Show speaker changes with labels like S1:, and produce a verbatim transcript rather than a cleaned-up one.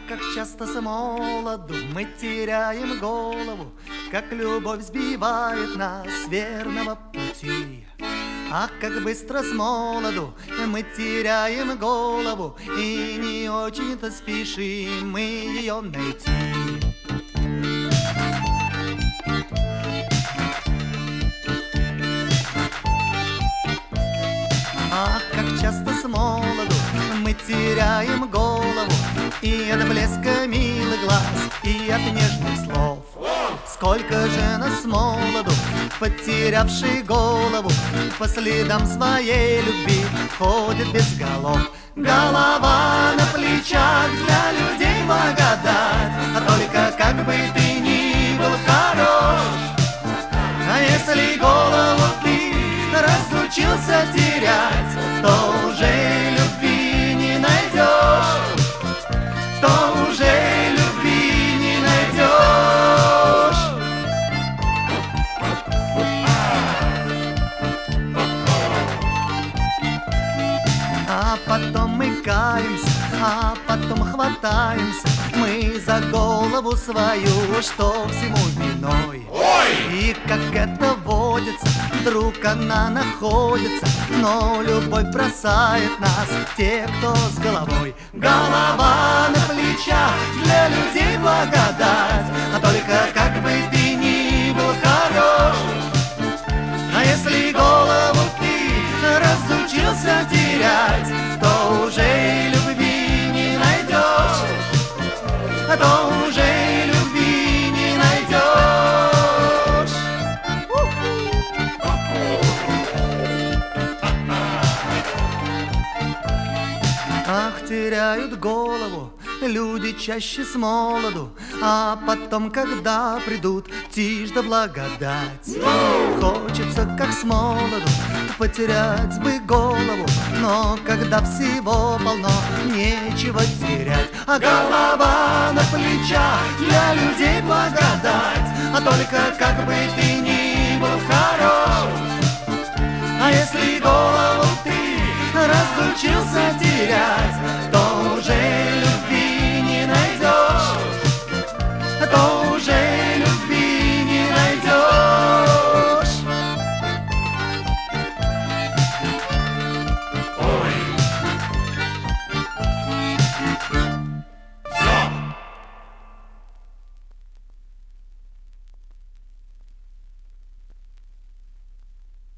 S1: как часто с молоду мы теряем голову, как любовь сбивает нас с верного пути. Ах, как быстро с молоду мы теряем голову, и не очень-то спешим мы ее найти. Ах, как часто с молоду мы теряем голову, и от блеска милых глаз, и от нежных слов. Сколько же нас с молоду, потерявший голову, по следам своей любви ходит без голов. Голова на плечах для людей благодать, а только как бы ты ни был хорош. А если голову ты разучился терять, то уже любви не найдешь, то уже любви не найдешь. А потом мы каемся, а потом хватаемся мы за голову свою, что всему виной. И как это водится, вдруг она находится, но любовь бросает нас, те, кто с головой. Голова на плечах для людей благодать, а только как бы ты ни был хорош. А если голову ты разучился терять, то уже любви не найдешь, а то уже любви не найдешь. Ах, теряют голову люди чаще с молоду, а потом, когда придут тишь да благодать, хочется, как с молоду, потерять бы голову, но когда всего полно, нечего терять. А голова на плечах для людей благодать, а только как бы ты ни был хорош. А если голову ты разучился